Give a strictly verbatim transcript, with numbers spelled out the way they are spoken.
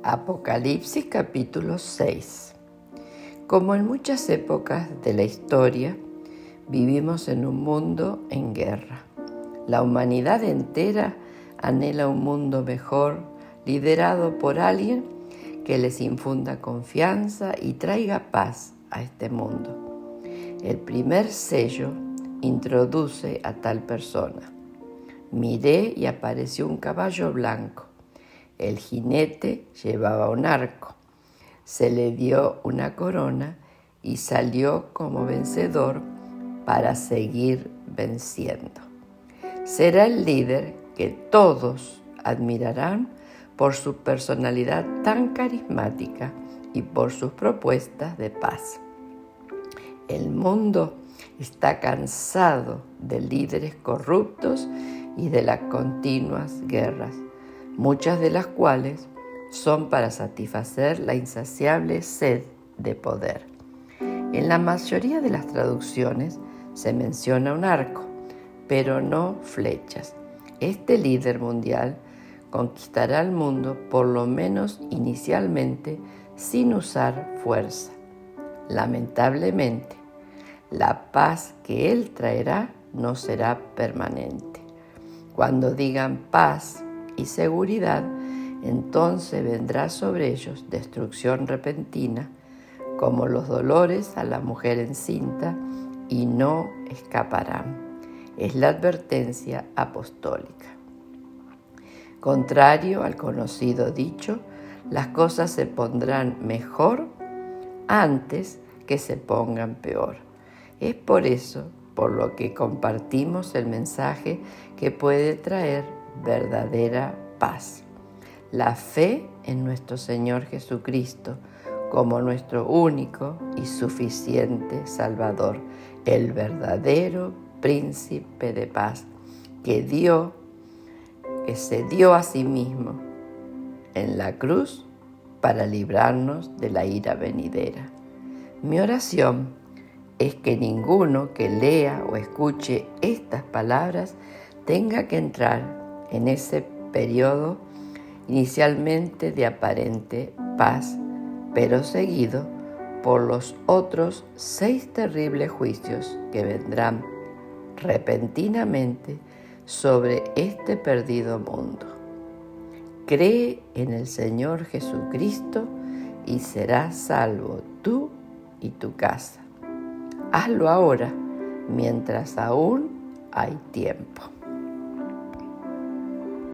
Apocalipsis capítulo seis. Como en muchas épocas de la historia, vivimos en un mundo en guerra. La humanidad entera anhela un mundo mejor, liderado por alguien que les infunda confianza y traiga paz a este mundo. El primer sello introduce a tal persona. Miré y apareció un caballo blanco. El jinete llevaba un arco. Se le dio una corona y salió como vencedor para seguir venciendo. Será el líder que todos admirarán por su personalidad tan carismática y por sus propuestas de paz. El mundo está cansado de líderes corruptos y de las continuas guerras, muchas de las cuales son para satisfacer la insaciable sed de poder. En la mayoría de las traducciones se menciona un arco, pero no flechas. Este líder mundial conquistará el mundo, por lo menos inicialmente, sin usar fuerza. Lamentablemente, la paz que él traerá no será permanente. Cuando digan paz y seguridad, entonces vendrá sobre ellos destrucción repentina, como los dolores a la mujer encinta, y no escaparán. Es la advertencia apostólica. Contrario al conocido dicho, las cosas se pondrán mejor antes que se pongan peor. Es por eso por lo que compartimos el mensaje que puede traer verdadera paz. La fe en nuestro Señor Jesucristo como nuestro único y suficiente Salvador, el verdadero príncipe de paz, que dio, que se dio a sí mismo en la cruz para librarnos de la ira venidera. Mi oración es que ninguno que lea o escuche estas palabras tenga que entrar en ese periodo inicialmente de aparente paz, pero seguido por los otros seis terribles juicios que vendrán repentinamente sobre este perdido mundo. Cree en el Señor Jesucristo y serás salvo tú y tu casa. Hazlo ahora, mientras aún hay tiempo.